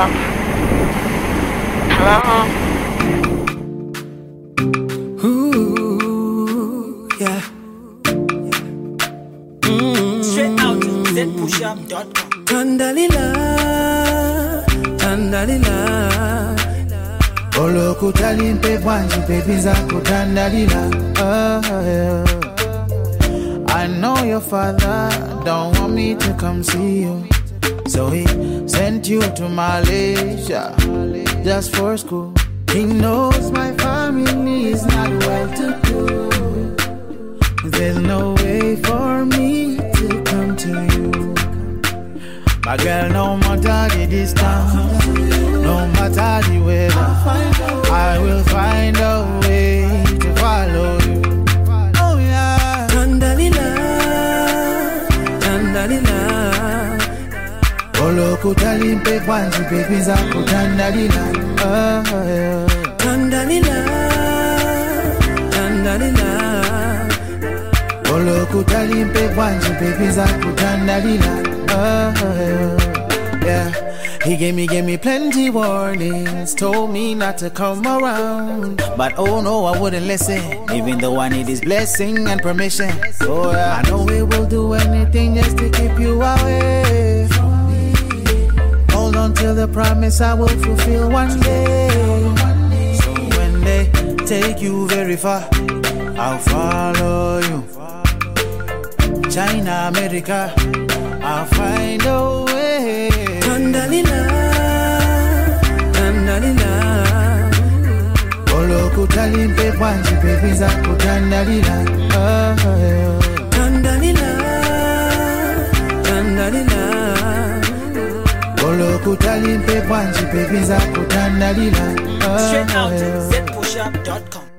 Hello? Hello? Ooh, yeah. Straight out to zpushup.com. Tandalila, tandalila. Olo kutalimpe bwanji baby zako tandalila. Yeah. I know your father don't want me to come see you, so he sent you to Malaysia just for school. He knows my family is not well to do. There's no way for me to come to you. My girl, no matter the distance, no matter the weather, I will find a way to follow you. Oh yeah. Tandalila, tandalila. Olo kutalimpe kwanji baby zako tandalila. Yeah. Tandalila, tandalila. Olo kutalimpe kwanji baby zako tandalila. Yeah. He gave me plenty warnings, told me not to come around, but oh no, I wouldn't listen, even though I need his blessing and permission. Oh yeah. I know he will do anything just to keep you away from me. Hold on till the promise I will fulfill one day. So when they take you very far, I'll follow you. China, America, I'll find a way. Tandalila, tandalila. Olo kutalimpe kwanji baby zako tandalila. Tandalila, tandalila. Olo kutalimpe kwanji baby zako tandalila. Straight out to zpushup.com.